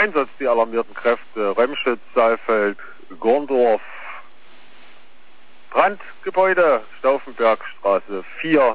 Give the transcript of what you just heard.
Einsatz die alarmierten Kräfte. Remschütz, Saalfeld, Gorndorf. Brandgebäude, Stauffenbergstraße 4.